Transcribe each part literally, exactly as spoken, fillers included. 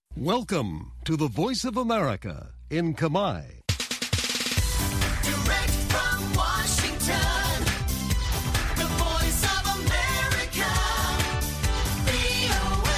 Welcome to the Voice of America in Khmer. Direct from Washington, the Voice of America, វី អូ เอ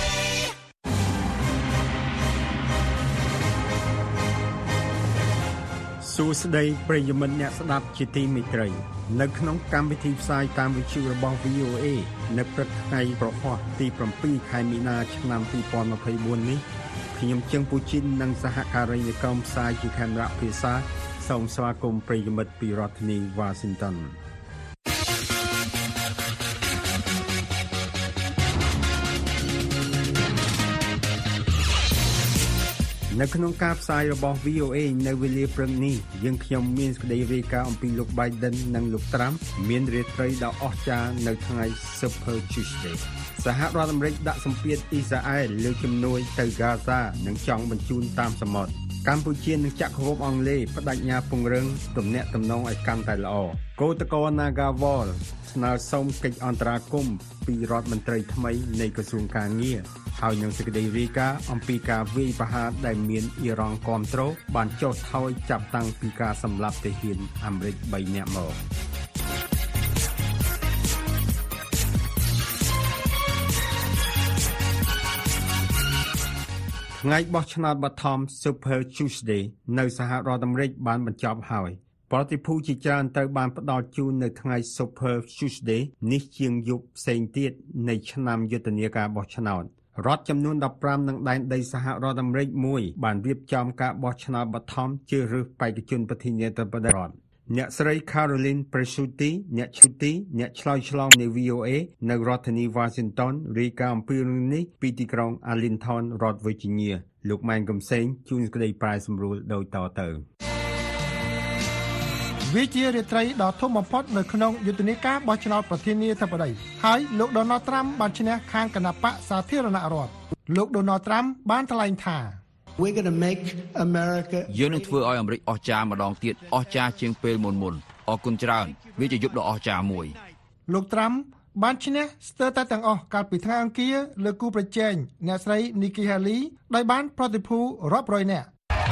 សួស្តីប្រិយមិត្តអ្នកស្ដាប់ជាទីមេត្រីនៅក្នុងកម្មវិធីផ្សាយតាមវិទ្យុរបស់ វី អូ เอ នៅព្រឹកថ្ងៃប្រហ័សទី7ខែមីនាឆ្នាំ2024នេះខ្ញុំជើងពូជីននិងសហការីនៃក្រុមផ្សាយជាខេមរៈភាសាសូមស្វាគមន៍ប្រិយមិត្តពីរដ្ឋធានី Washington នៅក្នុងការផ្សាយរបស់ វី អូ เอ នៅវេលាព្រឹកនេះយើងខ្ញុំមានសេចក្តីរាយការណ៍អំពីលោក Biden និងលោក Trump មានរាត្រីដ៏អស្ចារ្យនៅថ្ងៃ Super Tuesday សហរដ្ឋអាមេរិកដាក់សម្ពាធអ៊ីស្រាអែលលើជំនួយទៅហ្គាហ្សានិងចង់បញ្ជូនតាមសមុទ្រកម្ពុជានិងចក្រភពអង់គ្លេសបដិញ្ញាពង្រឹងទំនាក់ទំនងឲ្យកាន់តែល្អគឧតកោ Nagawal ស្នើសុំកិច្ចអន្តរាគមន៍ពីរដ្ឋមន្ត្រីថ្មីនៃក្រសួងកាងារហើយនឹងសេចក្តីរាយការណ៍អំពីការវាយប្រហារដែលមានអ៊ីរ៉ង់គាំទ្របានចុះថយចាប់តាំងពីការសម្លាប់ទាហានអាមេរិក3នាក់មកថ្ងៃបោះឆ្នោតបឋម Super Tuesday នៅសហរដ្ឋអាមេរិកបានបញ្ចប់ហើយប្រតិភូជាច្រើនត្រូវបានផ្ដល់ជូននៅថ្ងៃ Super Tuesday នេះជាងយប់ផ្សេងទៀតនៃឆ្នាំយុទ្ធនាការបោះឆ្នោតរដ្ឋចំនួន15នៅដែនដីសហរដ្ឋអាមេរិកមួយបានរៀបចំការបោះឆ្នោតបឋមជ្រើសរើសបេក្ខជនប្រធានាធិបតីរដ្ឋអ្នកស្រី Caroline Presutti អ្នកឈូទីអ្នកឆ្លើយឆ្លងនៃ វី អូ เอ នៅរដ្ឋធានី Washington រាយការណ៍អំពីរឿងនេះពីទីក្រុង Arlington រដ្ឋ Virginia លោកម៉ែនកំសែងជួនក្តីប្រាយសម្រួលដូចតទៅវាជារាត្រីដ៏ធំបំផុតនៅក្នុងយុទ្ធនាការបោះឆ្នោតប្រធានាធិបតីហើយលោក Donald Trump បានឈ្នះខាងគណបក្សសាធារណរដ្ឋលោក Donald Trump បានថ្លែងថា We're going to make America យើងនឹងធ្វើឲ្យអាមេរិកអស្ចារ្យម្ដងទៀតអស្ចារ្យជាងពេលមុនមុនអរគុណច្រើនវាជាយុគដ៏អស្ចារ្យមួយលោក Trump បានឈ្នះស្ទើរតែទាំងអស់កាលពីថ្ងៃអង្គារលើគូប្រជែងអ្នកស្រី Nikki Haley ដោយបានប្រតិភូរាប់រយនាក់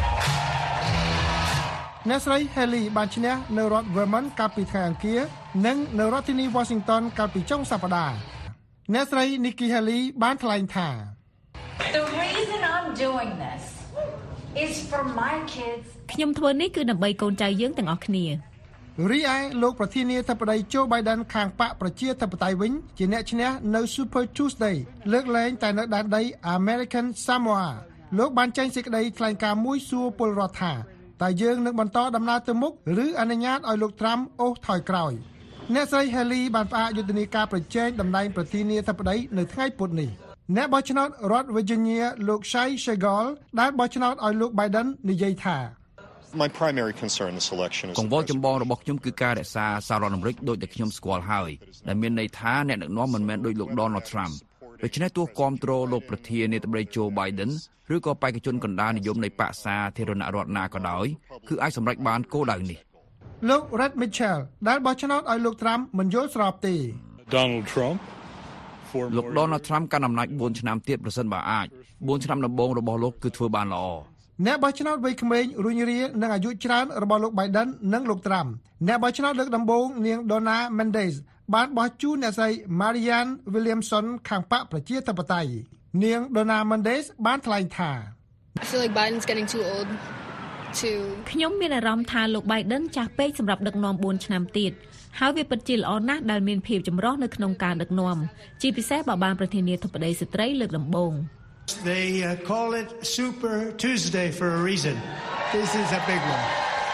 អ្នកស្រី Haley បានឈ្នះនៅរដ្ឋ Vermont កាលពីថ្ងៃអង្គារនិងនៅរដ្ឋធានី Washington កាលពីចុងសប្តាហ៍អ្នកស្រី Nikki Haley បានថ្លែងថា The reason I'm doing this is for my kids ខ្ញុំធ្វើនេះគឺដើម្បីកូនចៅយើងទាំងអស់គ្នារីឯលោកប្រធានាធិបតី Joe Biden ខាងបកប្រជាធិបតេយ្យវិញជាអ្នកឈ្នះនៅ Super Tuesday លើកលែងតែនៅដែនដី American Samoa លោកបានចេញសេចក្តីថ្លែងការណ៍មួយសួរពលរដ្ឋថាតើយើងនឹងបន្តដំណើរទៅមុខឬអនុញ្ញាតឲ្យលោក Trump អូសថយក្រោយអ្នកស្រី Haley បានផ្អាកយុទ្ធនាការប្រជែងតំណែងប្រធានាធិបតីនៅថ្ងៃពុធនេះអ្នកបោះឆ្នោតរដ្ឋ Virginia លោក Shai Segal ដែលបោះឆ្នោតឲ្យលោក Biden និយាយថា My primary concern this election is កង្វល់ចម្បងរបស់ខ្ញុំគឺការរក្សាសាររដ្ឋអាមេរិកដូចដែលខ្ញុំស្គាល់ហើយដែលមានន័យថាអ្នកដឹកនាំមិនមែនដូចលោក Donald Trump ដូច្នេះទោះគ្រប់គ្រងលោកប្រធានាធិបតី Joe Biden ឬក៏បេក្ខជនកណ្ដាលនិយមនៃបក្សសាធារណរដ្ឋណាក៏ដោយគឺអាចសម្រេចបានគោលដៅនេះលោក Red Mitchell ដែលបោះឆ្នោតឲ្យលោក Trump មិនយល់ស្របទេ Donald Trump លោក Donald Trump កាន់អំណាច4ឆ្នាំទៀតប្រសិនបើអាច4ឆ្នាំដំបូងរបស់លោកគឺធ្វើបានល្អអ្នកបោះឆ្នោតវ័យក្មេងរុញរានិងអាយុច្រើនរបស់លោក Biden និងលោក Trump អ្នកបោះឆ្នោតលើកដំបូងនាង Donna Mendes បានបោះជូនអ្នកស្រី Marianne Williamson ខាងបកប្រជាធិបតេយ្យនាង Donna Mendes បានថ្លែងថា I feel like Biden's getting too old to ខ្ញុំមានអារម្មណ៍ថាលោក Biden ចាស់ពេកសម្រាប់ដឹកនាំ4ឆ្នាំទៀតហើយវាពិតជាល្អណាស់ដែលមានភាពចម្រុះនៅក្នុងការដឹកនាំជាពិសេសបើបានប្រធានាធិបតីស្ត្រីលើកដំបូង They uh, call it Super Tuesday for a reason. This is a big one.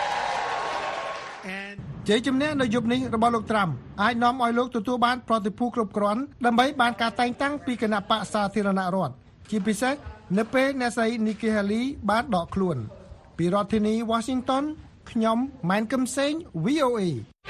And ជ័យជំនះនៅយប់នេះរបស់លោក Trump អាចនាំឲ្យលោកទទួលបានប្រតិភូគ្រប់គ្រាន់ដើម្បីបានការតែងតាំងពីគណៈបក្សសាធារណរដ្ឋជាពិសេសនៅពេលអ្នកស្រី Nikki Haley បានដកខ្លួនពីរដ្ឋធានី Washington ខ្ញុំម៉ែនកំសែង វី អូ เอ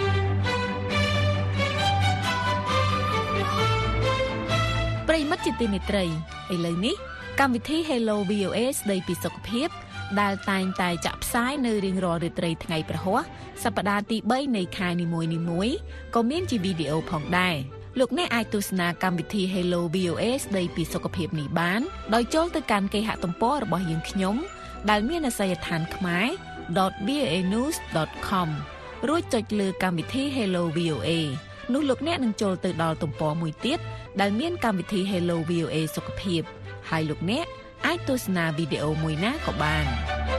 ប្រិយមិត្តជាទីមេត្រីឥឡូវនេះកម្មវិធី Hello វី អូ เอ ស្ដីពីសុខភាពដែលតែងតែចាក់ផ្សាយនៅរៀងរាល់រាត្រីថ្ងៃព្រហស្បតិ៍សប្តាហ៍ទី3នៃខែនីមួយៗក៏មានជាវីដេអូផងដែរលោកអ្នកអាចទស្សនាកម្មវិធី Hello វី អូ เอ ស្ដីពីសុខភាពនេះបានដោយចូលទៅកាន់គេហទំព័ររបស់យើងខ្ញុំដែលមានអាសយដ្ឋានខ្មែរ ដត វី អូ เอ news ដត com រួចចុចលើកម្មវិធី Hello វី អូ เอ នោះលោកអ្នកនឹងចូលទៅដល់ទំព័រមួយទៀតដែលមានកម្មវិធី Hello វី អូ เอ សុខភាពហើយលោកអ្នកអាចទស្សនាវីដេអូមួយណាក៏បាន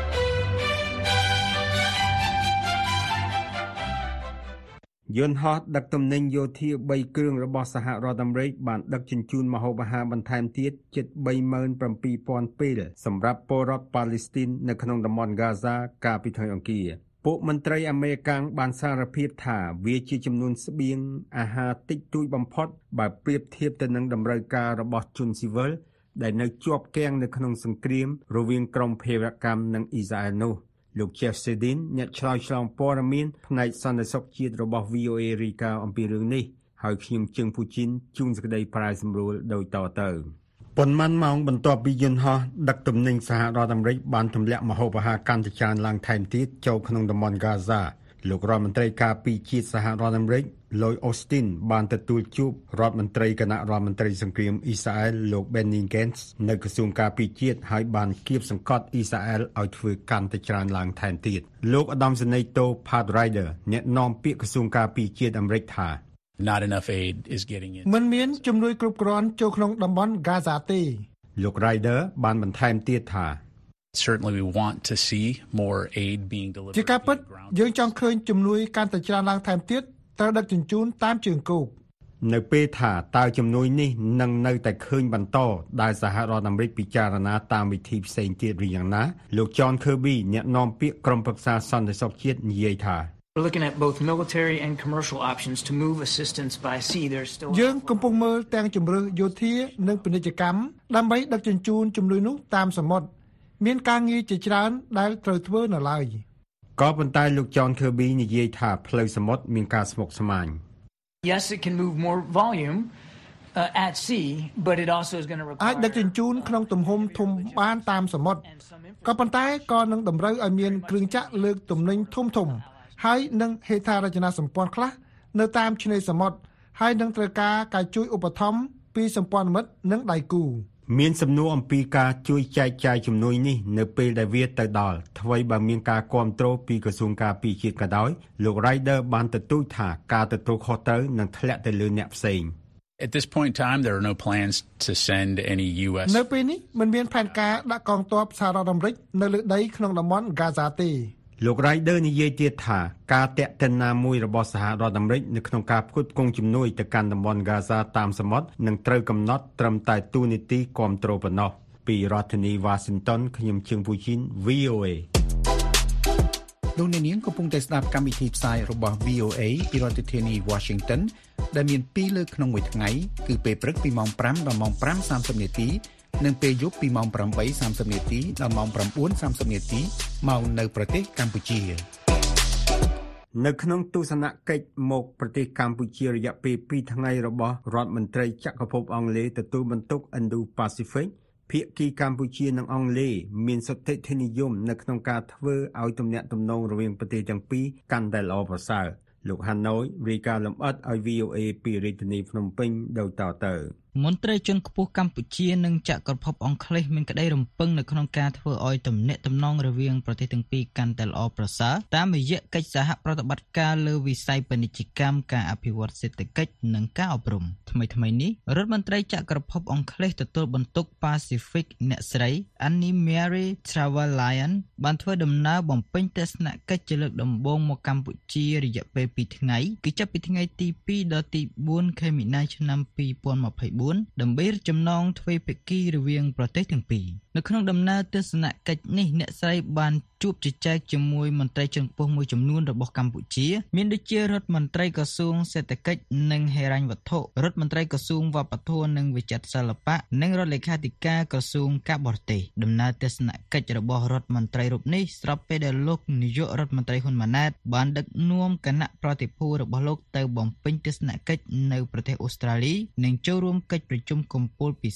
យន្តហោះដឹកទំនិញយោធាបីគ្រឿងរបស់សហរដ្ឋអាមេរិកបានដឹកជញ្ជូនម្ហូបអាហារបន្ថែមទៀតជិត បីម៉ឺនប្រាំពីរពាន់ពេលសម្រាប់ពលរដ្ឋប៉ាឡេស្ទីននៅក្នុងតំបន់ហ្គាហ្សាកាលពីថ្ងៃអង្គារពួកមន្ត្រីអាមេរិកបានសារភាពថាវាជាចំនួនស្បៀងអាហារតិចតួចបំផុតបើប្រៀបធៀបទៅនឹងតម្រូវការរបស់ជនស៊ីវិលដែលនៅជាប់គាំងនៅក្នុងសង្គ្រាមរវាងក្រុមភេរវកម្មនិងអ៊ីស្រាអែលនោះលោក Jeff Sedin អ្នកឆ្លើយឆ្លងព័ត៌មានផ្នែកសន្តិសុខជាតិរបស់ វី អូ เอ រីកាអំពីរឿងនេះហើយខ្ញុំជើងពូជីនជួនសេចក្តីប្រាយសម្រួលដូចតទៅប៉ុន្មានម៉ោងបន្ទាប់ពីយន្តហោះដឹកទំនិញសហរដ្ឋអាមេរិកបានទម្លាក់ម្ហូបអាហារកាន់តែច្រើនឡើងថែមទៀតចូលក្នុងតំបន់ហ្គាហ្សាលោករដ្ឋមន្ត្រីការពារជាតិសហរដ្ឋអាមេរិក Lloyd Austin បានទទួលជួបរដ្ឋមន្ត្រីគណៈរដ្ឋមន្ត្រីសង្គ្រាមអ៊ីស្រាអែលលោក Benny Gantz នៅក្រសួងការពារជាតិហើយបានគៀបសង្កត់អ៊ីស្រាអែលឲ្យធ្វើកាន់តែច្រើនឡើងថែមទៀតលោកឧត្តមសេនីយ៍តូ Pat Ryder អ្នកនាំពាក្យក្រសួងការពារជាតិអាមេរិកថា Not enough aid is getting in មិនមានជំនួយគ្រប់គ្រាន់ចូលក្នុងតំបន់ Gaza ទេលោក Ryder បានបន្ថែមទៀតថា Certainly we want to see more aid being delivered ជាការពិតយើងចង់ឃើញជំនួយកាន់តែច្រើនឡើងថែមទៀតត្រូវដឹកជញ្ជូនតាមជើងគោកនៅពេលថាតើជំនួយនេះនឹងនៅតែឃើញបន្តដែលសហរដ្ឋអាមេរិកពិចារណាតាមវិធីផ្សេងទៀតឬយ៉ាងណាលោក John Kirby អ្នកនាំពាក្យក្រុមប្រឹក្សាសន្តិសុខជាតិនិយាយថា We're looking at both military and commercial options to move assistance by sea. There's still យើងកំពុងមើលទាំងជំរឿសយោធានិងពាណិជ្ជកម្មដើម្បីដឹកជញ្ជូនជំនួយនោះតាមសមុទ្រមានការងារជាច្រើនដែលត្រូវធ្វើនៅឡើយក៏ប៉ុន្តែលោក John Kirby និយាយថាផ្លូវសមុទ្រមានការស្មុគស្មាញ Yes, it can move more volume uh, at sea, but it also is going to require អាចដឹកជញ្ជូនក្នុងទំហំធំបានតាមសមុទ្រក៏ប៉ុន្តែក៏នឹងតម្រូវឲ្យមានគ្រឿងចក្រលើកទំនិញធំធំហើយនឹងហេដ្ឋារចនាសម្ព័ន្ធខ្លះនៅតាមឆ្នេរសមុទ្រហើយនឹងត្រូវការការជួយឧបត្ថម្ភពីសម្ព័ន្ធមិត្តនិងដៃគូមានសំណួរអំពីការជួយចែកចាយជំនួយនេះនៅពេលដែលវាទៅដល់ថ្មីបើមានការគាំទ្រពីក្រសួងការពារជាតិក៏ដោយលោក Ryder បានទទូចថាការទទួលខុសត្រូវនឹងធ្លាក់ទៅលើអ្នកផ្សេង At this point in time there are no plans to send any U S នៅពេលនេះមិនមានផែនការដាក់កងទ័ពសហរដ្ឋអាមេរិកនៅលើដីក្នុងតំបន់ Gaza ទេលោក Ryder និយាយទៀតថាការតាក់ទិនណាមួយរបស់សហរដ្ឋអាមេរិកនៅក្នុងការផ្គត់ផ្គង់ជំនួយទៅកាន់តំបន់ Gaza តាមសមុទ្រនឹងត្រូវកំណត់ត្រឹមតែទូនីតិគាំទ្រប៉ុណ្ណោះពីរដ្ឋធានី Washington ខ្ញុំជើងពូជីន វី អូ เอលោកអ្នកនាងកំពុងតែស្ដាប់កម្មវិធីផ្សាយរបស់ វី អូ เอ ពីរដ្ឋធានី Washington ដែលមានពីរលើកក្នុងមួយថ្ងៃគឺពេលព្រឹកពីម៉ោងប្រាំដល់ម៉ោងប្រាំសាមសិបនាទីនិងពេលយប់ពីម៉ោងប្រាំបីសាមសិបនាទីដល់ម៉ោងប្រាំបួនសាមសិបនាទីមកនៅប្រទេសកម្ពុជានៅក្នុងទស្សនកិច្ចមកប្រទេសកម្ពុជារយៈពេលពីរថ្ងៃរបស់រដ្ឋមន្ត្រីចក្រភពអង់គ្លេសទទួលបន្ទុក Indo-Pacific ភាគីកម្ពុជានិងអង់គ្លេសមានសតិធិនិយមនៅក្នុងការធ្វើឲ្យទំនាក់ទំនងរវាងប្រទេសទាំងពីរកាន់តែល្អប្រសើរលោកហាណូយរាយការណ៍លម្អិតឲ្យ វី អូ เอ ពីរាជធានីភ្នំពេញដូចតទៅមន្ត្រីជាន់ខ្ពស់កម្ពុជានិងចក្រភពអង់គ្លេសមានក្តីរំពឹងនៅក្នុងការធ្វើឲ្យទំនាក់ទំនងរវាងប្រទេសទាំងពីរកាន់តែល្អប្រសើរតាមរយៈកិច្ចសហប្រតិបត្តិការលើវិស័យពាណិជ្ជកម្មការអភិវឌ្ឍសេដ្ឋកិច្ចនិងការអប់រំថ្មីថ្មីនេះរដ្ឋមន្ត្រីចក្រភពអង់គ្លេសទទួលបន្ទុក Pacific អ្នកស្រី Annie Mary Trevelyan បានធ្វើដំណើរបំពេញទស្សនកិច្ចជាលើកដំបូងមកកម្ពុជារយៈពេលពីរថ្ងៃគឺចាប់ពីថ្ងៃទីពីរដល់ទីបួនខែមីនាឆ្នាំពីរពាន់ម្ភៃបួនដើម្បីចំណងទ្វេភាគីរវាងប្រទេសទាំងពីរនៅក្នុងដំណើរទស្សនកិច្ចនេះអ្នកស្រីបានជួបជជែកជាមួយមន្ត្រីជាន់ខ្ពស់មួយចំនួនរបស់កម្ពុជាមានដូចជារដ្ឋមន្ត្រីក្រសួងសេដ្ឋកិច្ចនិងហិរញ្ញវត្ថុរដ្ឋមន្ត្រីក្រសួងវប្បធម៌និងវិចិត្រសិល្បៈនិងរដ្ឋលេខាធិការក្រសួងការបរទេសដំណើរទស្សនកិច្ចរបស់រដ្ឋមន្ត្រីរូបនេះស្របពេលដែលលោកនាយករដ្ឋមន្ត្រីហ៊ុនម៉ាណែតបានដឹកនាំគណៈប្រតិភូរបស់លោកទៅបំពេញទស្សនកិច្ចនៅប្រទេសអូស្ត្រាលីនិងចូលរួមកិច្ចប្រជុំកំពូលពិសេស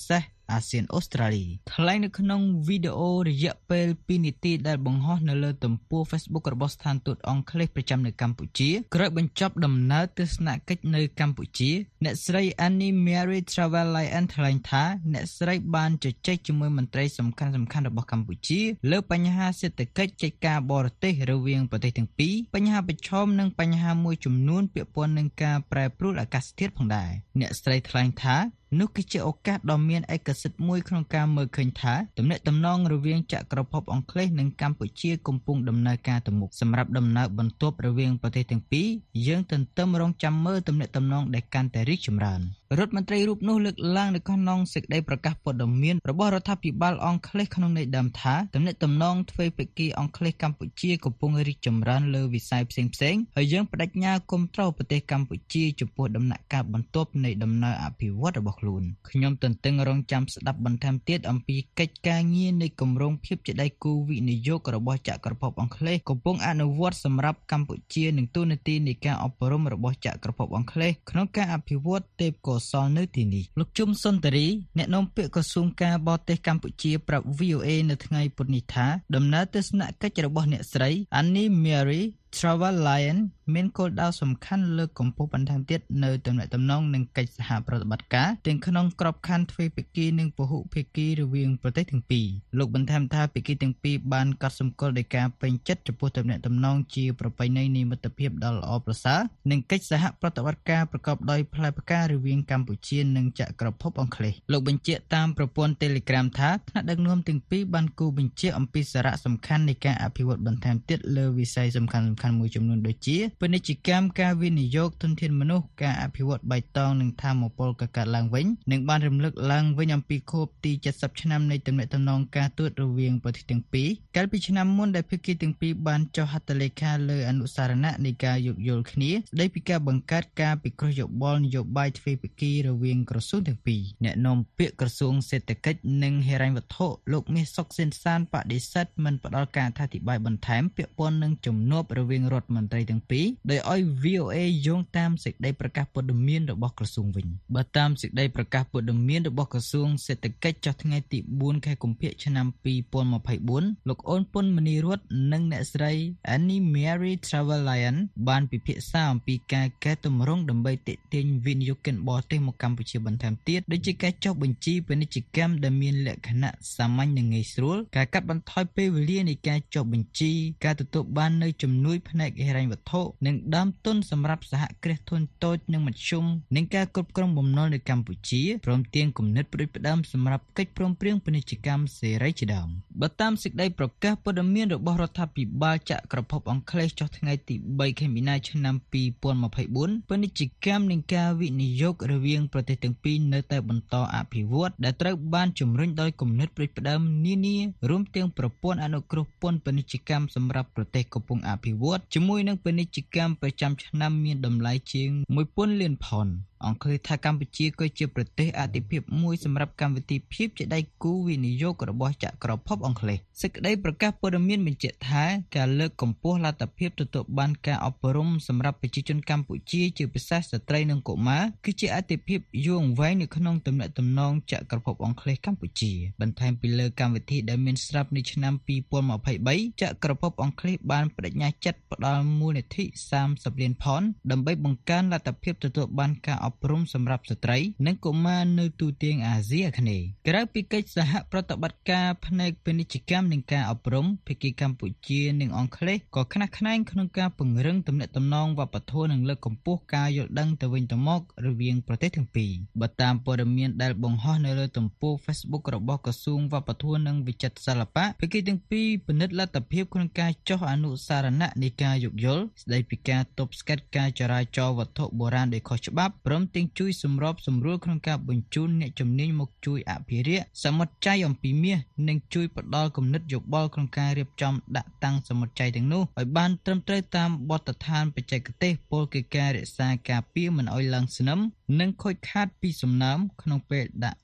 អាស៊ានអូស្ត្រាលីថ្លែងនៅក្នុងវីដេអូរយៈពេលពីរនាទីដែលបង្ហោះនៅលើទំព័រ Facebook របស់ស្ថានទូតអង់គ្លេសប្រចាំនៅកម្ពុជាក្រោយបញ្ចប់ដំណើរទស្សនកិច្ចនៅកម្ពុជាអ្នកស្រី Annie Mary Trevelyan ថ្លែងថាអ្នកស្រីបានជជែកជាមួយមន្ត្រីសំខាន់ៗរបស់កម្ពុជាលើបញ្ហាសេដ្ឋកិច្ចកិច្ចការបរទេសរវាងប្រទេសទាំងពីរបញ្ហាប្រឈមនិងបញ្ហាមួយចំនួនពាក់ព័ន្ធនឹងការប្រែប្រួលអាកាសធាតុផងដែរអ្នកស្រីថ្លែងថានោះគឺជាឱកាសដ៏មានឯកសិទ្ធិមួយក្នុងការមើលឃើញថាទំនាក់ទំនងរវាងចក្រភពអង់គ្លេសនិងកម្ពុជាកំពុងដំណើរការទៅមុខសម្រាប់ដំណើរបន្ទាប់រវាងប្រទេសទាំងពីរយើងទន្ទឹមរង់ចាំមើលទំនាក់ទំនងដែលកាន់តែរីកចម្រើនរដ្ឋមន្ត្រីរូបនោះលើកឡើងនៅក្នុងសេចក្តីប្រកាសព័ត៌មានរបស់រដ្ឋាភិបាលអង់គ្លេសក្នុងន័យដើមថាទំនាក់ទំនងទ្វេភាគីអង់គ្លេសកម្ពុជាកំពុងរីកចម្រើនលើវិស័យផ្សេងៗហើយយើងបដិញ្ញាគាំទ្រប្រទេសកម្ពុជាចំពោះដំណាក់កាលបន្ទាប់នៃដំណើរអភិវឌ្ឍរបស់ខ្លួនខ្ញុំទន្ទឹងរង់ចាំស្ដាប់បន្ថែមទៀតអំពីកិច្ចការងារនៃគម្រោងភាពជាដៃគូវិនិយោគរបស់ចក្រភពអង់គ្លេសកំពុងអនុវត្តសម្រាប់កម្ពុជានិងទូនាទីនៃការអប់រំរបស់ចក្រភពអង់គ្លេសក្នុងការអភិវឌ្ឍទេពកោសល្យនៅទីនេះលោកជុំសុនតារីអ្នកនាំពាក្យក្រសួងការបរទេសកម្ពុជាប្រាប់ វី អូ អេ នៅថ្ងៃពុធនេះថាដំណើរទស្សនកិច្ចរបស់អ្នកស្រី Annie Mary Trevelyan មានគោលដៅសំខាន់លើកកម្ពស់បន្ថែមទៀតនៅទំនាក់ទំនងនិងកិច្ចសហប្រតិបត្តិការទាំងក្នុងក្របខ័ណ្ឌទ្វេភាគីនិងពហុភាគីរវាងប្រទេសទាំងពីរលោកបន្ថែមថាភាគីទាំងពីរបានកត់សម្គាល់ដោយការពេញចិត្តចំពោះទំនាក់ទំនងជាប្រពៃណីនៃមិត្តភាពដ៏ល្អប្រសើរនិងកិច្ចសហប្រតិបត្តិការប្រកបដោយផ្លែផ្ការរវាងកម្ពុជានិងចក្រភពអង់គ្លេសលោកបញ្ជាក់តាមប្រព័ន្ធ Telegram ថាថ្នាក់ដឹកនាំទាំងពីរបានគូបញ្ជាក់អំពីសារៈសំខាន់នៃការអភិវឌ្ឍបន្ថែមទៀតលើវិស័យសំខាន់ៗមួយចំនួនដូចជាពាណិជ្ជកម្មការវិនិយោគធនធានមនុស្សការអភិវឌ្ឍបៃតងនិងថាមពលកកើតឡើងវិញនិងបានរំលឹកឡើងវិញអំពីខួបទីเจ็ดสิบឆ្នាំនៃទំនាក់ទំនងការទូតរវាងប្រទេសទាំងពីរកាលពីឆ្នាំមុនដែលភាគីទាំងពីរបានចុះហត្ថលេខាលើអនុសារណៈនៃការយោគយល់គ្នាស្ដីពីការបង្កើតការពិគ្រោះយោបល់នយោបាយទ្វេភាគីរវាងក្រសួងទាំងពីរអ្នកនាំពាក្យក្រសួងសេដ្ឋកិច្ចនិងហិរញ្ញវត្ថុលោកមាសសុកសេនសានបដិសេធមិនផ្ដល់ការអធិប្បាយបន្ថែមពាក់ព័ន្ធនឹងជំនួបរវាងរដ្ឋមន្ត្រីទាំងពីរដោយឲ្យ វី អូ អេ យោងតាមសេចក្តីប្រកាសព័ត៌មានរបស់ក្រសួងវិញបើតាមសេចក្តីប្រកាសព័ត៌មានរបស់ក្រសួងសេដ្ឋកិច្ចចុះថ្ងៃទីបួនខែកុម្ភៈឆ្នាំពីរពាន់ម្ភៃបួនលោកអូនពុនមនីរតន៍និងអ្នកស្រី Annie Mary Trevelyan បានពិភាក្សាអំពីការកែតម្រង់ដើម្បីទាក់ទាញវិនិយោគិនបរទេសមកកម្ពុជាបន្ថែមទៀតដូចជាការចុះបញ្ជីពាណិជ្ជកម្មដែលមានលក្ខណៈសាមញ្ញនិងងាយស្រួលការកាត់បន្ថយពេលវេលានៃការចុះបញ្ជីការទទួលបាននូវជំនួយផ្នែកហិរញ្ញវត្ថុនិងដើមទុនសម្រាប់សហគ្រាសធុនតូចនិងមធ្យមនិងការគ្រប់គ្រងបំណុលនៅកម្ពុជាព្រមទាំងគំនិតផ្ដួចផ្ដើមសម្រាប់កិច្ចព្រមព្រៀងពាណិជ្ជកម្មសេរីជាដើមបើតាមសេចក្តីប្រកាសព័ត៌មានរបស់រដ្ឋាភិបាលចក្រភពអង់គ្លេសចុះថ្ងៃទីបីខែមីនាឆ្នាំពីរពាន់ម្ភៃបួនពាណិជ្ជកម្មនិងការវិនិយោគរវាងប្រទេសទាំងពីរនៅតែបន្តអភិវឌ្ឍដែលត្រូវបានជំរុញដោយគំនិតផ្ដួចផ្ដើមនានារួមទាំងប្រព័ន្ធអនុគ្រោះពន្ធពាណិជ្ជកម្មសម្រាប់ប្រទេសកំពុងអភិវឌ្ឍជាមួយនឹងពាណិជ្ជកម្មប្រចាំឆ្នាំមានតម្លៃជាងមួយពាន់លានផុនអង្គឃើញថាកម្ពុជាក៏ជាប្រទេសអាទិភាពមួយសម្រាប់កម្មវិធីភាពជាដៃគូវិនិយោគរបស់ចក្រភពអង់គ្លេសសេចក្តីប្រកាសព័ត៌មានបញ្ជាក់ថាការលើកកម្ពស់លទ្ធភាពទទួលបានការអប់រំសម្រាប់ប្រជាជនកម្ពុជាជាពិសេសស្ត្រីនិងកុមារគឺជាអាទិភាពយូរអង្វែងនៅក្នុងទំនាក់ទំនងចក្រភពអង់គ្លេសកម្ពុជាបន្ថែមពីលើកម្មវិធីដែលមានស្រាប់នៅឆ្នាំពីរពាន់ម្ភៃបីចក្រភពអង់គ្លេសបានបដិញ្ញាចិត្តផ្ដល់មូលនិធិសាមសិបលានផុនដើម្បីបង្កើនលទ្ធភាពទទួលបានការអប់រំសម្រាប់ស្ត្រីនិងកុមារនៅទូទាំងអាស៊ីអាគ្នេយ៍ក្រៅពីកិច្ចសហប្រតិបត្តិការផ្នែកពាណិជ្ជកម្មនិងការអប់រំភាគីកម្ពុជានិងអង់គ្លេសក៏ខ្នះខ្នែងក្នុងការពង្រឹងទំនាក់ទំនងវប្បធម៌និងលើកកម្ពស់ការយល់ដឹងទៅវិញទៅមករវាងប្រទេសទាំងពីរបើតាមព័ត៌មានដែលបង្ហោះនៅលើទំព័រ Facebook របស់ក្រសួងវប្បធម៌និងវិចិត្រសិល្បៈភាគីទាំងពីរពិនិត្យលទ្ធភាពក្នុងការចុះអនុសារណៈនៃការយោគយល់ស្ដីពីការទប់ស្កាត់ការចរាចរណ៍វត្ថុបុរាណដោយខុសច្បាប់ព្រមទាំងជួយសម្របសម្រួលក្នុងការបញ្ជូនអ្នកជំនាញមកជួយអភិរក្សសមុទ្រចៃអំពីមាសនិងជួយផ្ដល់គំនិតយោបល់ក្នុងការរៀបចំដាក់តាំងសមុទ្រចៃទាំងនោះឲ្យបានត្រឹមត្រូវតាមបទដ្ឋានបច្ចេកទេសពលគឺការរក្សាការពារមិនឲ្យឡើងស្នឹមនិងខូចខាតពីសំណើមក្នុងពេលដាក់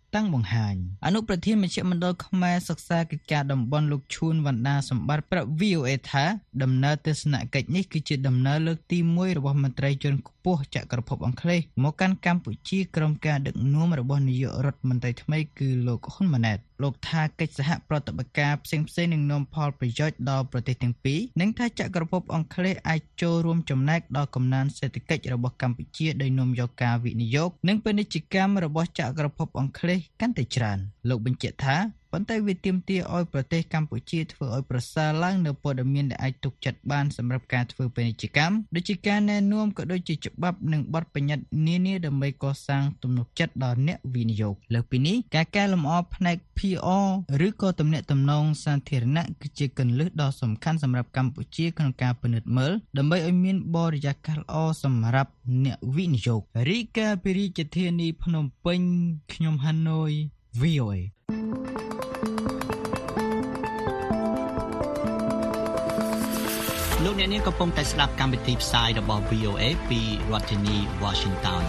តាំងបង្ហាញអនុប្រធានមជ្ឈមណ្ឌលខ្មែរសិក្សាកិច្ចការតំបន់លោកឈួនវណ្ណាសម្បត្តិប្រាប់ វី អូ เอ ថាដំណើរទស្សនកិច្ចនេះគឺជាដំណើរលើកទីមួយរបស់មន្ត្រីជាន់ខ្ពស់ចក្រភពអង់គ្លេសមកកាន់កម្ពុជាក្រោមការដឹកនាំរបស់នាយករដ្ឋមន្ត្រីថ្មីគឺលោកហ៊ុនម៉ាណែតលោកថាកិច្ចសហប្រតិបត្តិការផ្សេងៗនឹងនាំផលប្រយោជន៍ដល់ប្រទេសទាំងពីរនិងថាចក្រភពអង់គ្លេសអាចចូលរួមចំណែកដល់កំណើនសេដ្ឋកិច្ចរបស់កម្ពុជាដោយនាំយកការវិនិយោគនិងពាណិជ្ជកម្មរបស់ចក្រភពអង់គ្លេសកាន់តែច្រើនលោកបញ្ជាក់ថាប៉ុន្តែវាទាមទារឲ្យប្រទេសកម្ពុជាធ្វើឲ្យប្រសើរឡើងនៅព័ត៌មានដែលអាចទុកចិត្តបានសម្រាប់ការធ្វើពាណិជ្ជកម្មដូចជាការណែនាំក៏ដូចជាច្បាប់និងបទបញ្ញត្តិនានាដើម្បីកសាងទំនុកចិត្តដល់អ្នកវិនិយោគលើពីនេះការកែលម្អផ្នែក ភី អរ ឬក៏ទំនាក់ទំនងសាធារណៈគឺជាគន្លឹះដ៏សំខាន់សម្រាប់កម្ពុជាក្នុងការពិនិត្យមើលដើម្បីឲ្យមានបរិយាកាសល្អសម្រាប់អ្នកវិនិយោគរីកាពីរាជធានីភ្នំពេញខ្ញុំហាណូយ វី អូ เอលោកអ្នកនាងកំពុងតែស្ដាប់កម្មវិធីផ្សាយរបស់ វី អូ เอ ពីរដ្ឋធានី Washington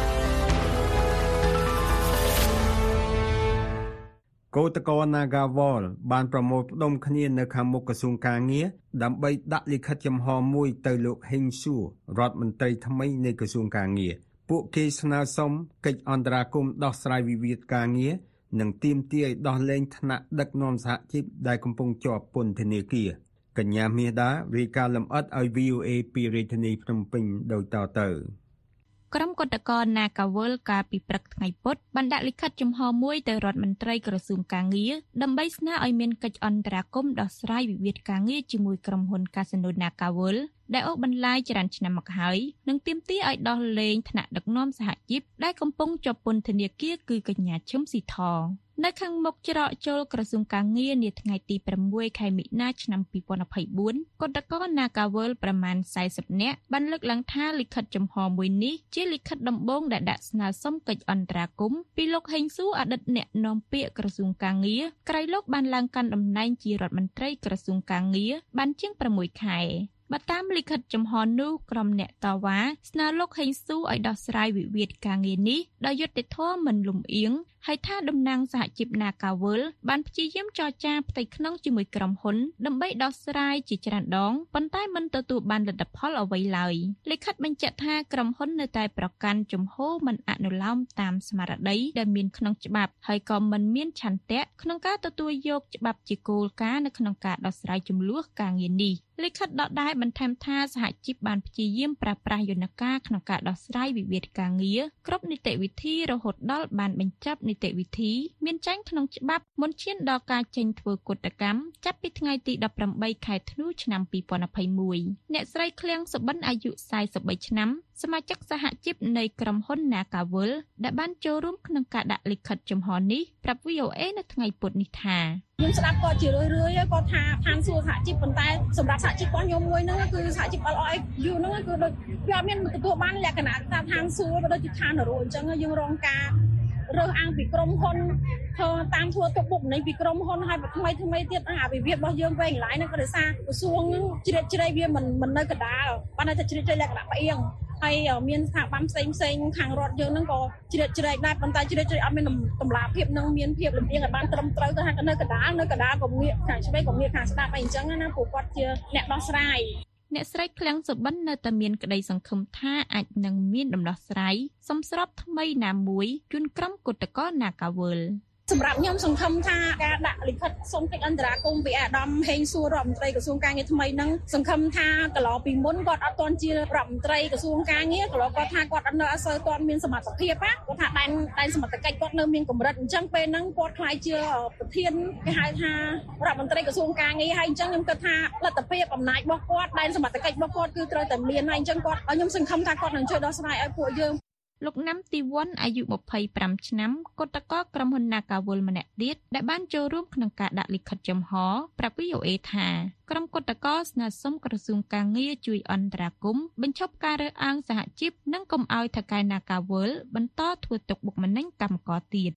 គឧតកោ Nagawal បានប្រមូលផ្ដុំគ្នានៅខាងមុខក្រសួងការងារដើម្បីដាក់លិខិតចំហមួយទៅលោក Heng Suo រដ្ឋមន្ត្រីថ្មីនៃក្រសួងការងារពួកគេស្នើសុំកិច្ចអន្តរាគមន៍ដោះស្រាយវិវាទការងារនិងទាមទារឲ្យដោះលែងថ្នាក់ដឹកនាំសហជីពដែលកំពុងជាប់ពន្ធនាគារកញ្ញាមាសដារាយការណ៍លម្អិតឲ្យ វី អូ เอ ពីរាជធានីភ្នំពេញដូចតទៅក្រុមគឧតកោ Nagawal កាលពីព្រឹកថ្ងៃពុធបានដាក់លិខិតចំហមួយទៅរដ្ឋមន្ត្រីក្រសួងការងារដើម្បីស្នើឲ្យមានកិច្ចអន្តរាគមន៍ដោះស្រាយវិវាទការងារជាមួយក្រុមហ៊ុន Casino Nagawal ដែលអូសបន្លាយច្រើនឆ្នាំមកហើយនិងទាមទារឲ្យដោះលែងថ្នាក់ដឹកនាំសហជីពដែលកំពុងជាប់ពន្ធនាគារគឺកញ្ញាឈឹមស៊ីថងនៅខាងមុខច្រកចូលក្រសួងការងារនាថ្ងៃទីប្រាំមួយខែមិនិនាឆ្នាំពីរពាន់ยี่สิบสี่គឧតកោ Nagawal ប្រមាណสี่สิบនាក់បានលើកឡើងថាលិខិតចំហមួយនេះជាលិខិតដំបូងដែលដាក់ស្នើសុំកិច្ចអន្តរាគមន៍ពីលោក Heng Suo អតីតអ្នកនាំពាក្យក្រសួងការងារក្រោយលោកបានឡើងកាន់តំណែងជារដ្ឋមន្ត្រីក្រសួងការងារបានជាងប្រាំមួយខែបើតាមលិខិតចំហនោះក្រុមអ្នកតវ៉ាស្នើលោក Heng Suo ឲ្យដោះស្រាយវិវាទការងារនេះដោយយុត្តិធម៌មិនលំអៀងហើយថាតំណាងសហជីព Nagawal បានព្យាយាមចរចាផ្ទៃក្នុងជាមួយក្រុមហ៊ុនដើម្បីដោះស្រាយជាច្រើនដងប៉ុន្តែមិនទទួលបានលទ្ធផលអ្វីឡើយលិខិតបញ្ជាក់ថាក្រុមហ៊ុននៅតែប្រកាន់ជំហរមិនអនុលោមតាមស្មារតីដែលមានក្នុងច្បាប់ហើយក៏មិនមានឆន្ទៈក្នុងការទទួលយកច្បាប់ជាគោលការណ៍នៅក្នុងការដោះស្រាយជម្លោះការងារនេះលិខិតដដែលបន្ថែមថាសហជីពបានព្យាយាមប្រើប្រាស់យន្តការក្នុងការដោះស្រាយវិវាទការងារគ្រប់នីតិវិធីរហូតដល់បានបញ្ចប់នីតិវិធីមានចែងក្នុងច្បាប់មុនឈានដល់ការចេញធ្វើកុតកម្មចាប់ពីថ្ងៃទីដប់ប្រាំបីខែធ្នូឆ្នាំពីរពាន់ยี่สิบเอ็ดអ្នកស្រីឃ្លាំងសុបិនអាយុสี่สิบបីឆ្នាំសមាជិកសហជីពនៃក្រុមហ៊ុន Nagawal ដែលបានចូលរួមក្នុងការដាក់លិខិតចំហនេះប្រាប់ វី អូ เอ នៅថ្ងៃពុធនេះថាខ្ញុំស្ដាប់គាត់ជារឿយរឿយគាត់ថាឋានសួគ៌សហជីពប៉ុន្តែសម្រាប់សហជីពរបស់ខ្ញុំមួយហ្នឹងគឺសហជីព แอล เอ យូ ហ្នឹងគឺដូចវាអត់មានទទួលបានលក្ខណៈថាឋានសួគ៌ដូចជាឋាននរោអញ្ចឹងយើងរងការរើសអើងពីក្រុមហ៊ុនធ្វើតាមធ្វើទុកបុកម្នេញពីក្រុមហ៊ុនហើយថ្មីថ្មីទៀតអាវិវាទរបស់យើងវែងឡាយហ្នឹងក៏ដោយសារក្រសួងហ្នឹងជ្រៀតជ្រែកវាមិនមិននៅកណ្ដាលបានតែជ្រៀតជ្រែកលក្ខណៈផ្អៀងហើយមានស្ថាប័នផ្សេងផ្សេងខាងរដ្ឋយើងហ្នឹងក៏ជ្រៀតជ្រែកដែរប៉ុន្តែជ្រៀតជ្រែកអត់មានតម្លាភាពនឹងមានភាពលំអៀងឲ្យបានត្រឹមត្រូវទៅហើយនៅកណ្ដាលនៅកណ្ដាលក៏ងាកខាងឆ្វេងក៏ងាកខាងស្ដាប់អីអញ្ចឹងណាពួកគាត់ជាអ្នកដោះស្រាយអ្នកស្រីឃ្លាំងសុបិននៅតែមានក្តីសង្ឃឹមថាអាចនឹងមានដំណោះស្រាយសមស្របថ្មីណាមួយជូនក្រុមគឧតកោ Nagawal សម្រាប់ខ្ញុំសង្ឃឹមថាការដាក់លិខិតសុំកិច្ចអន្តរាគមន៍ពីអាដាម Heng Suo រដ្ឋមន្ត្រីក្រសួងការងារថ្មីហ្នឹងសង្ឃឹមថាកន្លងពីមុនគាត់អត់ទាន់ជារដ្ឋមន្ត្រីក្រសួងការងារកន្លងគាត់ថាគាត់អត់នៅអត់សូវទាន់មានសមត្ថភាពណាគាត់ថាដែនដែនសមត្ថកិច្ចគាត់នៅមានកម្រិតអញ្ចឹងពេលហ្នឹងគាត់ខ្លាយជាប្រធានគេហៅថារដ្ឋមន្ត្រីក្រសួងការងារហើយអញ្ចឹងខ្ញុំគិតថាលទ្ធភាពអំណាចរបស់គាត់ដែនសមត្ថកិច្ចរបស់គាត់គឺត្រូវតែមានហើយអញ្ចឹងគាត់ខ្ញុំសង្ឃឹមថាគាត់នឹងជួយដោះស្រាយឲ្យពួកយើងលោកណាំទីវ៉ាន់អាយុยี่สิบห้าឆ្នាំគឧតកោក្រុមហ៊ុន Nagawal ម្នាក់ទៀតដែលបានចូលរួមក្នុងការដាក់លិខិតចំហប្រាប់ វី អូ เอ ថាក្រុមគឧតកោស្នើសុំក្រសួងការងារជួយអន្តរាគមន៍បញ្ឈប់ការរើសអើងសហជីពនិងកុំឲ្យថៅកែ Nagawal បន្តធ្វើទុកបុកម្នេញកម្មករទៀត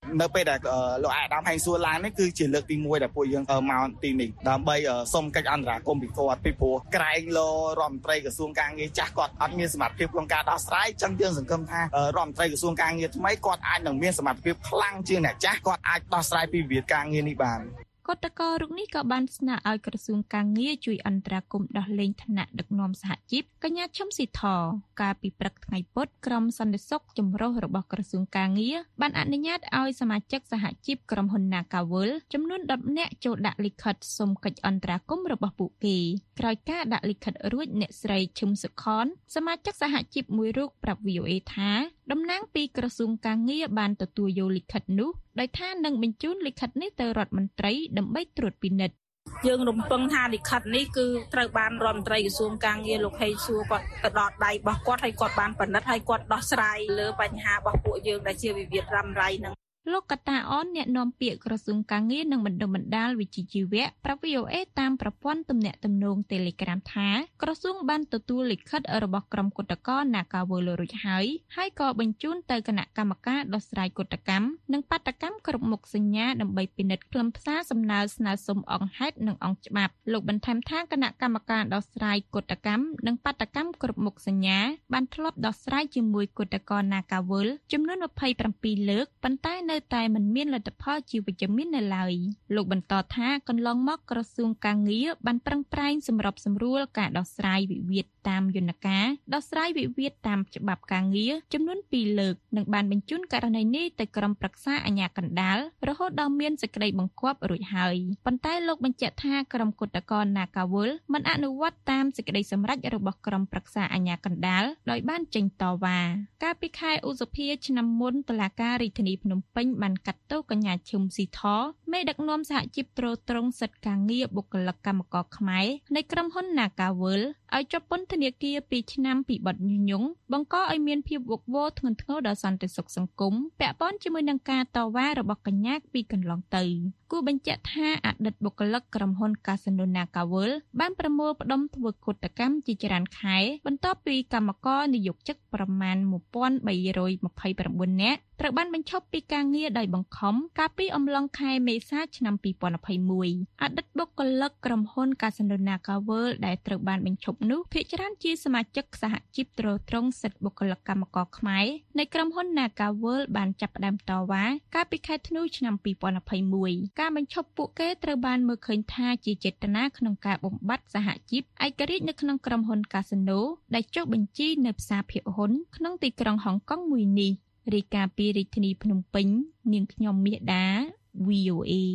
នៅពេលដែលលោកអាដាមហែងសួរឡើងនេះគឺជាលើកទីមួយដែលពួកយើងមកទីនេះដើម្បីសុំកិច្ចអន្តរាគមន៍ពីគាត់ពីព្រោះក្រែងលោរដ្ឋមន្ត្រីក្រសួងការងារចាស់គាត់អត់មានសមត្ថភាពក្នុងការដោះស្រាយចឹងយើងសង្ឃឹមថារដ្ឋមន្ត្រីក្រសួងការងារថ្មីគាត់អាចនឹងមានសមត្ថភាពខ្លាំងជាងអ្នកចាស់គាត់អាចដោះស្រាយពីវិវាទការងារនេះបានគឧតកោរូបនេះក៏បានស្នើឲ្យក្រសួងការងារជួយអន្តរាគមន៍ដោះលែងឋានៈដឹកនាំសហជីពកញ្ញាឈឹមស៊ីធកាលពីព្រឹកថ្ងៃពុធក្រុមសន្តិសុខចម្រុះរបស់ក្រសួងការងារបានអនុញ្ញាតឲ្យសមាជិកសហជីពក្រុមហ៊ុន Nagawal ចំនួនដប់នាក់ចូលដាក់លិខិតសុំកិច្ចអន្តរាគមន៍របស់ពួកគេក្រោយការដាក់លិខិតរួចអ្នកស្រីឈឹមសុខនសមាជិកសហជីពមួយរូបប្រាប់ វី អូ អេ ថាតំណាងពីក្រសួងការងារបានទទួលយកលិខិតនោះដោយថានឹងបញ្ជូនលិខិតនេះទៅរដ្ឋមន្ត្រីដើម្បីត្រួតពិនិត្យយើងរំពឹងថាលិខិតនេះគឺត្រូវបានរដ្ឋមន្ត្រីក្រសួងការងារលោកហេងសួរគាត់ទៅដល់ដៃរបស់គាត់ហើយគាត់បានពិនិត្យហើយគាត់ដោះស្រាយលើបញ្ហារបស់ពួកយើងដែលជាវិវាទរ៉ាំរ៉ៃនឹងលោកកតាអនអ្នកនាំពាក្យក្រសួងការងារនិងបណ្ដុំបណ្ដាលវិជ្ជាជីវៈប្រាប់ វី អូ អេ តាមប្រព័ន្ធទំនាក់ទំនង Telegram ថាក្រសួងបានទទួលលិខិតរបស់ក្រុមគឧតកោ Nagawal រួចហើយហើយក៏បញ្ជូនទៅគណៈកម្មការដោះស្រាយគឧតកម្មនិងបាតកម្មគ្រប់មុខសញ្ញាដើម្បីពិនិត្យខ្លឹមសារសំណើស្នើសុំអង្គហេតុនិងអង្គច្បាប់លោកបន្ថែមថាគណៈកម្មការដោះស្រាយគឧតកម្មនិងបាតកម្មគ្រប់មុខសញ្ញាបានធ្លាប់ដោះស្រាយជាមួយគឧតកោ Nagawal ចំនួនยี่สิบเจ็ดលើកប៉ុន្តែនៅតែមិនមានលទ្ធផលជាវិជ្ជមាននៅឡើយលោកបន្តថាកន្លងមកក្រសួងការងារបានប្រឹងប្រែងសម្របសម្រួលការដោះស្រាយវិវាទតាមយន្តការដោះស្រាយវិវាទតាមច្បាប់ការងារចំនួនពីរលើកនិងបានបញ្ជូនករណីនេះទៅក្រុមប្រឹក្សាអាជ្ញាកណ្ដាលរហូតដល់មានសេចក្តីបង្គាប់រួចហើយប៉ុន្តែលោកបញ្ជាក់ថាក្រុមគឧតកោ Nagawal មិនអនុវត្តតាមសេចក្តីសម្រេចរបស់ក្រុមប្រឹក្សាអាជ្ញាកណ្ដាលដោយបានចេញតវ៉ាកាលពីខែឧសភាឆ្នាំមុនតុលាការរាជធានីភ្នំពេញបានកាត់ទោសកញ្ញាឈឹមស៊ីធមេដឹកនាំសហជីពទ្រទ្រង់សិទ្ធិការងារបុគ្គលិកកម្មករខ្មែរនៃក្រុមហ៊ុន Nagawal ឲ្យជាប់ពន្ធនាគារពីរឆ្នាំពីបទញុះញង់បង្កឲ្យមានភាពវឹកវរធ្ងន់ធ្ងរដល់សន្តិសុខសង្គមពាក់ព័ន្ធជាមួយនឹងការតវ៉ារបស់កញ្ញាពីកន្លងទៅគូបញ្ជាក់ថាអតីតបុគ្គលិកក្រុមហ៊ុន Casino Nagawal បានប្រមូលផ្ដុំធ្វើកុតកម្មជាច្រើនខែបន្ទាប់ពីកម្មករនិយោជិតប្រមាណmột nghìn ba trămยี่สิบเก้าនាក់ត្រូវបានបញ្ឈប់ពីការងារដោយបង្ខំកាលពីអំឡុងខែមេសាឆ្នាំยี่สิบยี่สิบเอ็ดអតីតបុគ្គលិកក្រុមហ៊ុន Casino Nagawal ដែលត្រូវបានបញ្ឈប់នោះភាគច្រើនជាសមាជិកសហជីពទ្រទ្រង់សិទ្ធិបុគ្គលិកកម្មករខ្មែរនៃក្រុមហ៊ុន Nagawal បានចាប់ផ្ដើមតវ៉ាកាលពីខែធ្នូឆ្នាំยี่สิบยี่สิบเอ็ดការបញ្ឈប់ពួកគេត្រូវបានមើលឃើញថាជាចេតនាក្នុងការបំបត្តិសហជីពឯករាជ្យនៅក្នុងក្រុមហ៊ុន Casino ដែលចុះបញ្ជីនៅផ្សារភាគហ៊ុនក្នុងទីក្រុងហុងកុងមួយនេះរាយការណ៍ពីរាជធានីភ្នំពេញនាងខ្ញុំមាសដា វី អូ អេ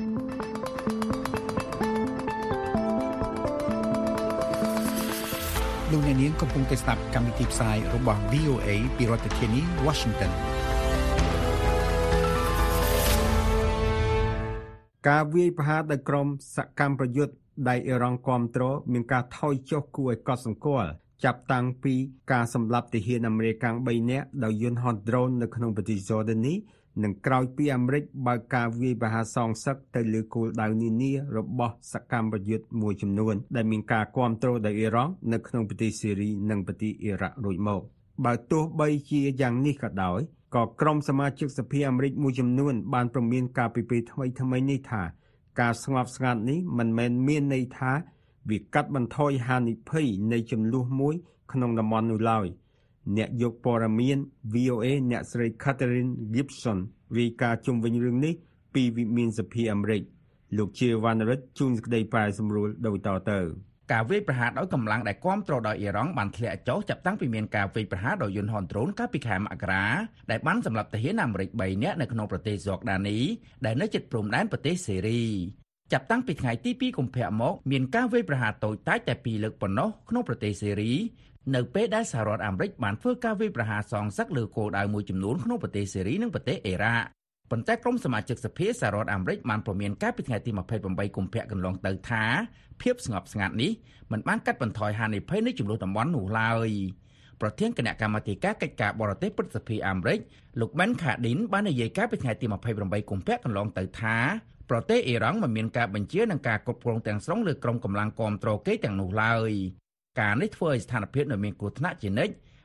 លោកអ្នកនាងកំពុងតែស្ដាប់កម្មវិធីផ្សាយរបស់ វី អូ អេ ពីរដ្ឋធានី Washington ការវាយប្រហារដោយក្រុមសកម្មប្រយុទ្ធដែលអ៊ីរ៉ង់គាំទ្រមានការថយចុះគួរឲ្យកត់សម្គាល់ចាប់តាំងពីការសម្លាប់ទាហានអាមេរិកបីនាក់ដោយយន្តហោះ drone នៅក្នុងប្រទេស Jordan និងក្រោយពីអាមេរិកបើកការវាយប្រហារសងសឹកទៅលើគោលដៅនានារបស់សកម្មប្រយុទ្ធមួយចំនួនដែលមានការគាំទ្រដោយអ៊ីរ៉ង់នៅក្នុងប្រទេសសេរីនិងប្រទេសអ៊ីរ៉ាក់រួចមកបើទោះបីជាយ៉ាងនេះក៏ដោយក៏ក្រុមសមាជិកសភាអាមេរិកមួយចំនួនបានប្រមានការពីពេលថ្មីថ្មីនេះថាការស្ងប់ស្ងាត់នេះមិនមែនមានន័យថាវាកាត់បន្ថយហានិភ័យនៃចំនួនមួយក្នុងតំបន់នោះឡើយអ្នកយកព័ត៌មាន វី អូ អេ អ្នកស្រី Catherine Gibson រាយការណ៍ជុំវិញរឿងនេះពីវិមានសភាអាមេរិកលោកជាវណ្ណរិទ្ធជួនសេចក្តីប្រែសម្រួលដោយតទៅការវាយប្រហារដោយកម្លាំងដែលគាំទ្រដោយអ៊ីរ៉ង់បានធ្លាក់ចុះចាប់តាំងពីមានការវាយប្រហារដោយយន្តហោះ drone កាលពីខែមករាដែលបានសម្លាប់ទាហានអាមេរិកបីនាក់នៅក្នុងប្រទេសហ្សកដានីដែលនៅជិតព្រំដែនប្រទេសសេរីចាប់តាំងពីថ្ងៃទីពីរកុម្ភៈមកមានការវាយប្រហារតូចតាចតែពីរលើកប៉ុណ្ណោះក្នុងប្រទេសសេរីនៅពេលដែលសហរដ្ឋអាមេរិកបានធ្វើការវាយប្រហារសងសឹកលើគោលដៅមួយចំនួនក្នុងប្រទេសសេរីនិងប្រទេសអ៊ីរ៉ាក់ប៉ុន្តែក្រុមសមាជិកសភាសហរដ្ឋអាមេរិកបានព្រមានកាលពីថ្ងៃទីยี่สิบแปดកុម្ភៈកន្លងទៅថាភាពស្ងប់ស្ងាត់នេះមិនបានកាត់បន្ថយហានិភ័យនៃចំនួនតំបន់នោះឡើយប្រធានគណៈកម្មាធិការកិច្ចការបរទេសព្រឹទ្ធសភាអាមេរិកលោក Ben Cardin បាននិយាយកាលពីថ្ងៃទីยี่สิบแปดកុម្ភៈកន្លងទៅថាប្រទេសអ៊ីរ៉ង់មិនមានការបញ្ជានិងការគ្រប់គ្រងទាំងស្រុងលើក្រុមកម្លាំងគាំទ្រគេទាំងនោះឡើយការនេះធ្វើឲ្យស្ថានភាពនៅមានគ្រោះថ្នាក់ជានិច្ច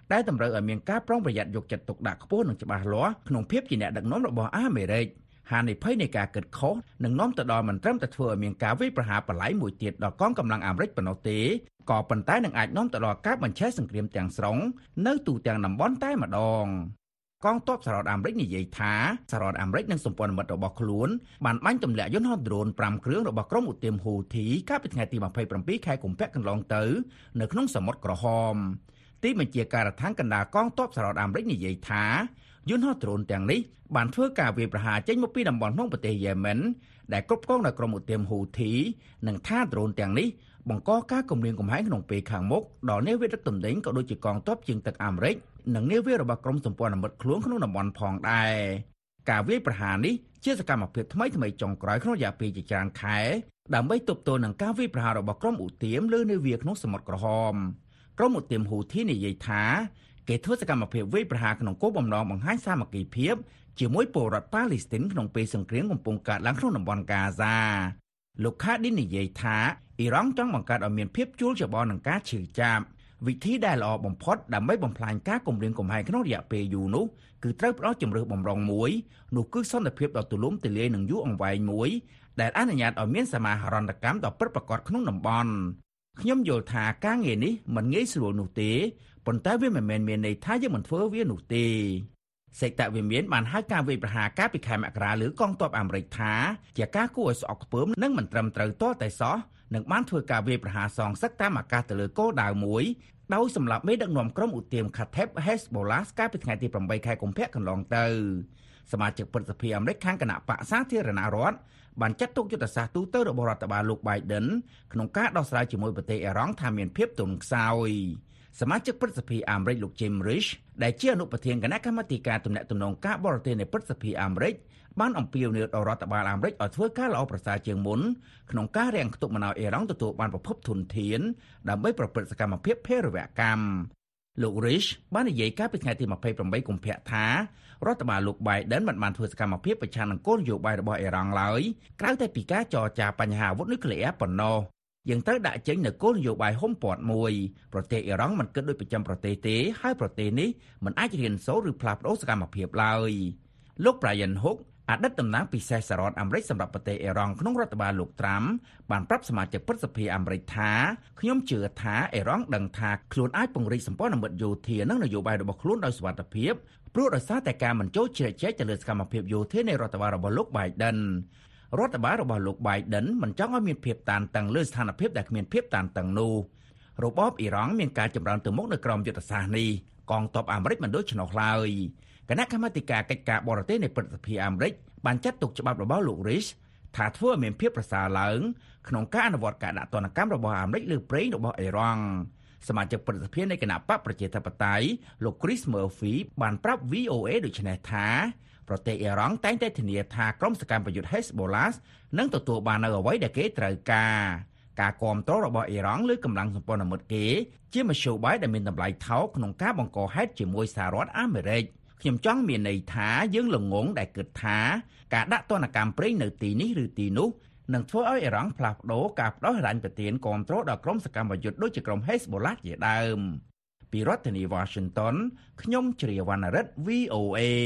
ដែលតម្រូវឲ្យមានការប្រុងប្រយ័ត្នយកចិត្តទុកដាក់ខ្ពស់និងច្បាស់លាស់ក្នុងភាពជាអ្នកដឹកនាំរបស់អាមេរិកហានិភ័យនៃការគិតខុសនឹងនាំទៅដល់មិនត្រឹមតែធ្វើឲ្យមានការវាយប្រហារបល្ល័យមួយទៀតដល់កងកម្លាំងអាមេរិកប៉ុណ្ណោះទេក៏ប៉ុន្តែនឹងអាចនាំទៅដល់ការបញ្ឆេះសង្គ្រាមទាំងស្រុងនៅទូទាំងតំបន់តែម្ដងកងទ័ពសហរដ្ឋអាមេរិកនិយាយថាសហរដ្ឋអាមេរិកនិងសម្ព័ន្ធមិត្តរបស់ខ្លួនបានបាញ់ទម្លាក់យន្តហោះដ្រូនប្រាំគ្រឿងរបស់ក្រុមឧទាមហ៊ូធីកាលពីថ្ងៃទីម្ភៃប្រាំពីរខែកុម្ភៈកន្លងទៅនៅក្នុងសមុទ្រក្រហមទីបញ្ជាការដ្ឋានកណ្ដាលកងទ័ពសហរដ្ឋអាមេរិកនិយាយថាយន្តហោះដ្រូនទាំងនេះបានធ្វើការវាយប្រហារចេញមកពីតំបន់ក្នុងប្រទេសយេម៉ិនដែលគ្រប់គ្រងដោយក្រុមឧទាមហ៊ូធីនិងថាដ្រូនទាំងនេះបង្កការគំរាមកំហែងក្នុងពេលខាងមុខដល់នាវាដឹកទំនិញក៏ដូចជាកងទ័ពជើងទឹកអាមេរិកនិងនាវារបស់ក្រុមសម្ព័ន្ធមិត្តខ្លួនក្នុងតំបន់ផងដែរការវាយប្រហារនេះជាសកម្មភាពថ្មីថ្មីចុងក្រោយក្នុងរយៈពេលជាច្រើនខែដើម្បីទប់ទល់នឹងការវាយប្រហាររបស់ក្រុមឧទាមលើនាវាក្នុងសមុទ្រក្រហមក្រុមឧទាមហ៊ូធីនិយាយថាគេធ្វើសកម្មភាពវាយប្រហារក្នុងគោលបំណងបង្ហាញសាមគ្គីភាពជាមួយពលរដ្ឋប៉ាឡេស្ទីនក្នុងពេលសង្គ្រាមកំពុងកើតឡើងក្នុងតំបន់ហ្គាហ្សាលោកខាឌីននិយាយថាអ៊ីរ៉ង់ចង់បង្កើតឲ្យមានភាពជួលច្បងនឹងការឈឺចាប់វិធីដែលល្អបំផុតដើម្បីបំផ្លាញការគំរាមកំហែងក្នុងរយៈពេលយូរនោះគឺត្រូវផ្ដោតជំរឿសបំរុងមួយនោះគឺសន្តិភាពដ៏ទូលំទូលាយនិងយូរអង្វែងមួយដែលអនុញ្ញាតឲ្យមានសមាហរណកម្មដ៏ពិតប្រាកដក្នុងតំបន់ខ្ញុំយល់ថាការងារនេះមិនងាយស្រួលនោះទេប៉ុន្តែវាមិនមែនមានន័យថាយើងមិនធ្វើវានោះទេសេតវិមានបានហៅការវាយប្រហារកាលពីខែមករាលើកងទ័ពអាមេរិកថាជាការគួរឲ្យស្អប់ខ្ពើមនិងមិនត្រឹមត្រូវទាល់តែសោះនឹងបានធ្វើការវាយប្រហារសងសឹកតាមអាកាសទៅលើគោលដៅមួយដោយសម្រាប់មេដឹកនាំក្រុមឧទាមខាថេបហេសបូឡាកាលពីថ្ងៃទីប្រាំបីខែកុម្ភៈកន្លងទៅសមាជិកព្រឹទ្ធសភាអាមេរិកខាងគណៈបកសាធារណរដ្ឋបានចាត់ទុកយុទ្ធសាស្ត្រទូទៅរបស់រដ្ឋបាលលោក Biden ក្នុងការដោះស្រាយជាមួយប្រទេសអ៊ីរ៉ង់ថាមានភាពទន់ខ្សោយសមាជិកព្រឹទ្ធសភាអាមេរិកលោក Jim Risch ដែលជាអនុប្រធានគណៈកម្មាធិការទំនាក់ទំនងការបរទេសនៃព្រឹទ្ធសភាអាមេរិកបានអំពាវនាវដល់រដ្ឋបាលអាមេរិកឲ្យធ្វើការល្អប្រសើរជាងមុនក្នុងការរាំងខ្ទប់មិនឲ្យអ៊ីរ៉ង់ទទួលបានប្រភពធនធានដើម្បីប្រព្រឹត្តសកម្មភាពភេរវកម្មលោក Risch បាននិយាយកាលពីថ្ងៃទីម្ភៃប្រាំបីកុម្ភៈថារដ្ឋបាលលោក Biden មិនបានធ្វើសកម្មភាពប្រឆាំងនឹងគោលនយោបាយរបស់អ៊ីរ៉ង់ឡើយក្រៅតែពីការចរចាបញ្ហាអាវុធនុយក្លេអ៊ែរប៉ុណ្ណោះយើងត្រូវដាក់ចេញនូវគោលនយោបាយហុំព័ទ្ធមួយប្រទេសអ៊ីរ៉ង់មិនគិតដូចប្រចាំប្រទេសទេហើយប្រទេសនេះមិនអាចរៀនសូត្រឬផ្លាស់ប្ដូរសកម្មភាពឡើយលោក Brian Hook អតីតតំណាងពិសេសសហរដ្ឋអាមេរិកសម្រាប់ប្រទេសអ៊ីរ៉ង់ក្នុងរដ្ឋបាលលោកត្រាំបានប្រាប់សមាជិកព្រឹទ្ធសភាអាមេរិកថាខ្ញុំជឿថាអ៊ីរ៉ង់ដឹងថាខ្លួនអាចពង្រីកសម្ព័ន្ធមិត្តយោធានិងនយោបាយរបស់ខ្លួនដោយសុវត្ថិភាពព្រោះដោយសារតែការមិនចូលជ្រៀតជ្រែកទៅលើសកម្មភាពយោធានៃរដ្ឋបាលរបស់លោក Biden រដ្ឋបាលរបស់លោក Biden មិនចង់ឲ្យមានភាពតានតឹងលើស្ថានភាពដែលគ្មានភាពតានតឹងនោះរបបអ៊ីរ៉ង់មានការចម្រើនទៅមុខនៅក្រោមយុទ្ធសាស្ត្រនេះកងទ័ពអាមេរិកមិនដូច្នោះឡើយគណៈកម្មាធិការកិច្ចការបរទេសនៃព្រឹទ្ធសភាអាមេរិកបានចាត់ទុកច្បាប់របស់លោក Risch ថាធ្វើឲ្យមានភាពប្រសើរឡើងក្នុងការអនុវត្តការដាក់ទណ្ឌកម្មរបស់អាមេរិកលើប្រេងរបស់អ៊ីរ៉ង់សមាជិកព្រឹទ្ធសភានៃគណៈបកប្រជាធិបតេយ្យលោក Chris Murphy បានប្រាប់ វី អូ អេ ដូចនេះថាប្រទេសអ៊ីរ៉ង់តែងតែធានាថាក្រុមសកម្មប្រយុទ្ធ Hezbollah នឹងទទួលបាននូវអ្វីដែលគេត្រូវការការគាំទ្ររបស់អ៊ីរ៉ង់លើកម្លាំងសម្ព័ន្ធមិត្តគេជាមធ្យោបាយដែលមានតម្លៃថោកក្នុងការបង្កហេតុជាមួយសហរដ្ឋអាមេរិកខ្ញុំចង់មានន័យថាយើងល្ងងដែលគិតថាការដាក់ទណ្ឌកម្មប្រេងនៅទីនេះឬទីនោះនឹងធ្វើឲ្យអ៊ីរ៉ង់ផ្លាស់ប្ដូរការផ្ដោតហិរញ្ញប្បទានគាំទ្រដល់ក្រុមសកម្មប្រយុទ្ធដូចជាក្រុម Hezbollah ជាដើមពីរដ្ឋធានី Washington ខ្ញុំជ្រាវណ្ណរិទ្ធ វី អូ អេ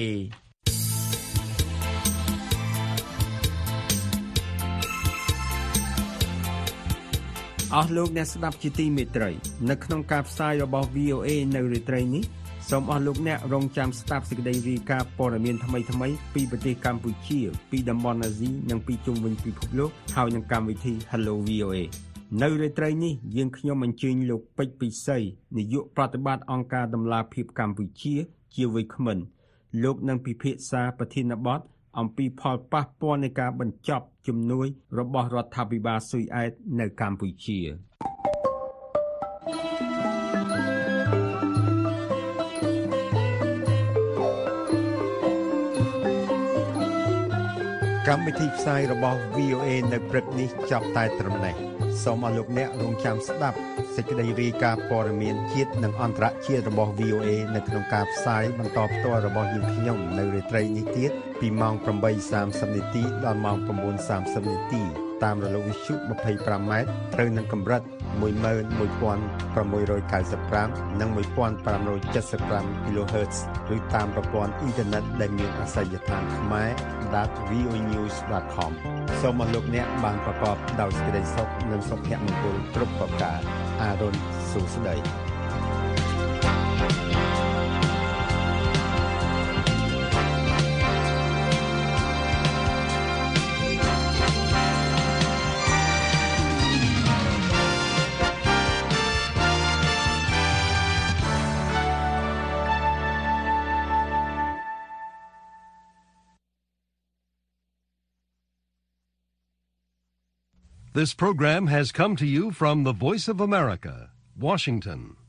អស់លោកអ្នកស្ដាប់ជាទីមេត្រីនៅក្នុងការផ្សាយរបស់ វី អូ អេ នៅរាត្រីនេះសូមអស់លោកអ្នករងចាំស្ដាប់សេចក្តីរាយការណ៍ព័ត៌មានថ្មីៗពីប្រទេសកម្ពុជាពីតំបន់អាស៊ីនិងពីជុំវិញពិភពលោកហើយនឹងកម្មវិធី Hello វី អូ អេ នៅរាត្រីនេះយើងខ្ញុំអញ្ជើញលោកពេជ្រពិសីនាយកប្រតិបត្តិអង្គការដំឡាភិបកម្ពុជាជាវ័យក្មេងលោកនឹងពិភាក្សាប្រធានបទអំពីផលប៉ះពាល់នៃការបញ្ចប់ជំនួយរបស់រដ្ឋាភិបាលស៊ុយអែតនៅកម្ពុជាកម្មវិធីផ្សាយរបស់ វី អូ អេ នៅព្រឹកនេះចប់តែត្រឹមនេះសូមអរលោកអ្នករងចាំស្ដាប់សេចក្តីរាយការណ៍ព័ត៌មានជាតិនិងអន្តរជាតិរបស់ វី អូ អេ នៅក្នុងការផ្សាយបន្តផ្ទាល់របស់យើងខ្ញុំនៅរាត្រីនេះទៀតពីម៉ោង ប្រាំបីសាមសិប នាទីដល់ម៉ោង ៩ សាមសិប នាទីតាមរលកវិទ្យុ ยี่สิบห้า ម៉ែត្រត្រូវនឹងកម្រិត một một sáu chínห้า និង một five seven five គីឡូហឺតซ์ ឬតាមប្រព័ន្ធអ៊ីនធឺណិតដែលមានអាសយដ្ឋានខ្មែរ ដត វី អូ ញូស ដត ខម សូមអរលោកអ្នកបានប្រកបដោយសេចក្តីសុខនិងសុភមង្គលគ្រប់ប្រការអារុនសួស្តី This program has come to you from the Voice of America, Washington.